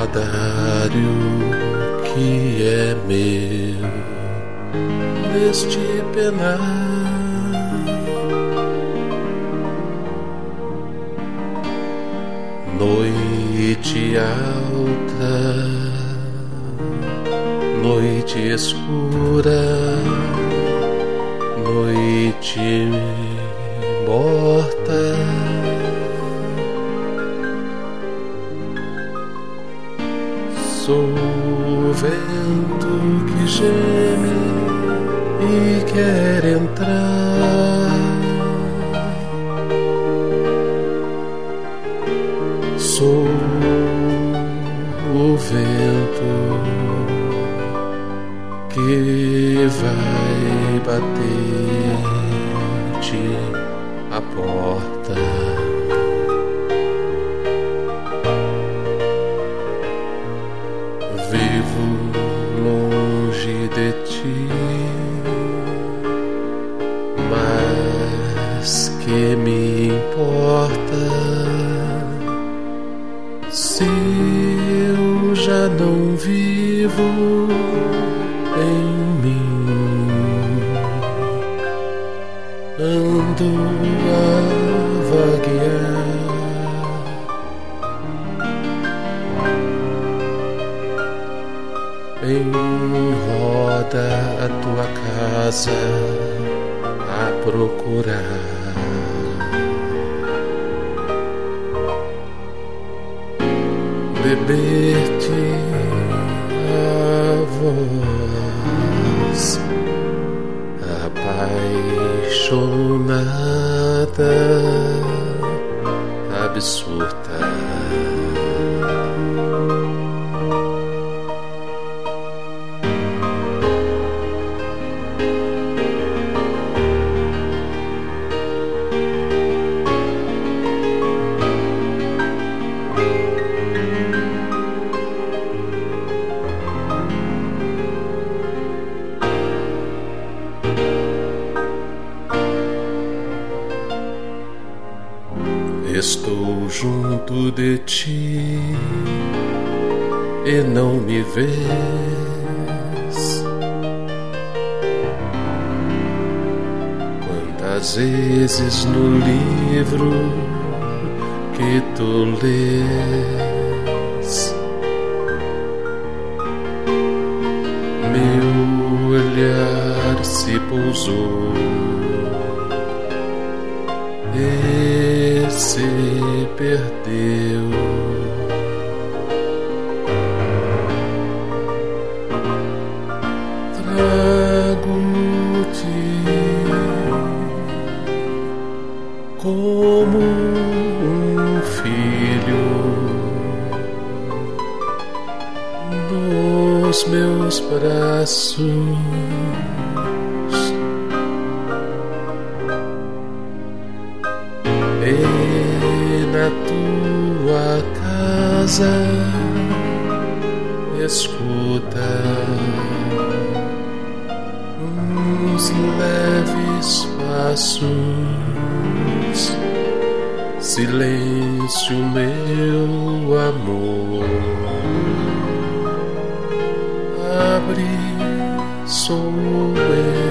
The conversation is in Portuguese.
recordário que é meu neste penar. Noite alta, noite escura, noite morta. Sou o vento que geme e quer entrar. Sou o vento que vai bater-te a porta. Vivo longe de ti, mas que me importa se eu já não vivo em mim? Ando a vaguear em roda a tua casa a procurar. Beber-te a voz apaixonada, absurda. Estou junto de ti e não me vês. Quantas vezes no livro que tu lês meu olhar se pousou e se perdeu. Trago-te como um filho nos meus braços. E na tua casa escuta uns leves passos. Silêncio, meu amor, abre, sou eu.